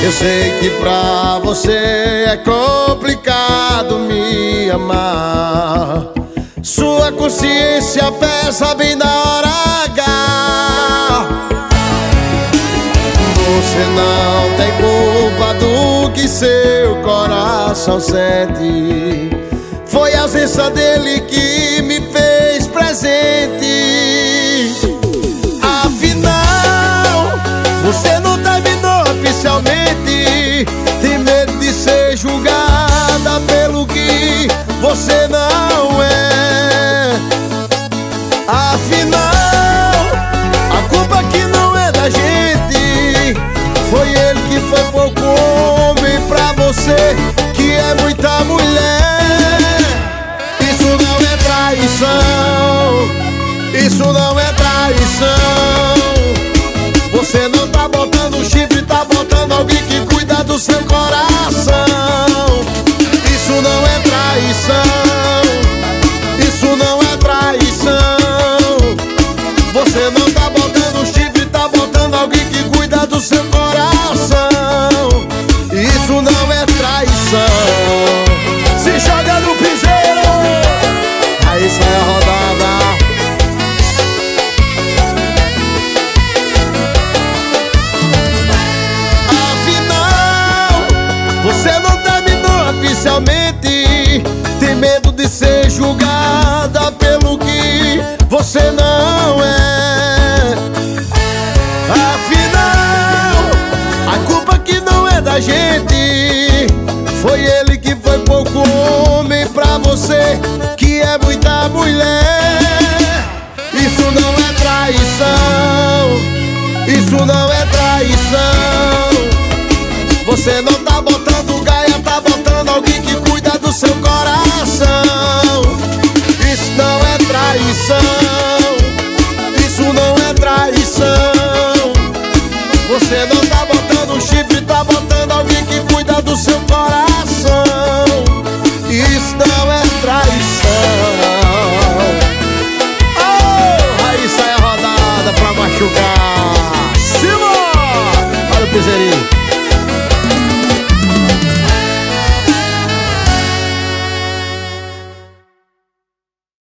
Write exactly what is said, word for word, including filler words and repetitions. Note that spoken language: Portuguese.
Eu sei que pra você é complicado me amar. Sua consciência pesa bem na hora H. Você não tem culpa do que seu coração sente. Foi a ausência dele que me fez presente. Afinal, você não terminou oficialmente. Tem medo de ser julgada pelo que você não é. Afinal, a culpa que não é da gente. Foi ele que foi pouco homem pra você, que é muita mulher. Isso não é traição, isso não é traição. Você não tá botando chifre, tá botando alguém que cuida do seu coração. Isso não é traição, isso não é traição. Você não tá botando chifre, tá botando alguém que cuida do seu coração. Isso não é traição. Se joga no piseiro, aí sai a rodada. Afinal, você não terminou oficialmente. Tem medo de ser julgada pelo que você não é. Afinal, a culpa que não é da gente. Foi ele que foi pouco homem pra você, que é muita mulher. Isso não é traição, isso não é traição. Você não tá botando gaia, tá botando alguém que cuida do seu coração. Isso não é traição, isso não é traição. Você não tá botando chifre, tá botando alguém que cuida do seu coração. Isso não é traição. Oh, aí sai a rodada pra machucar. Simão! Olha o piseirinho.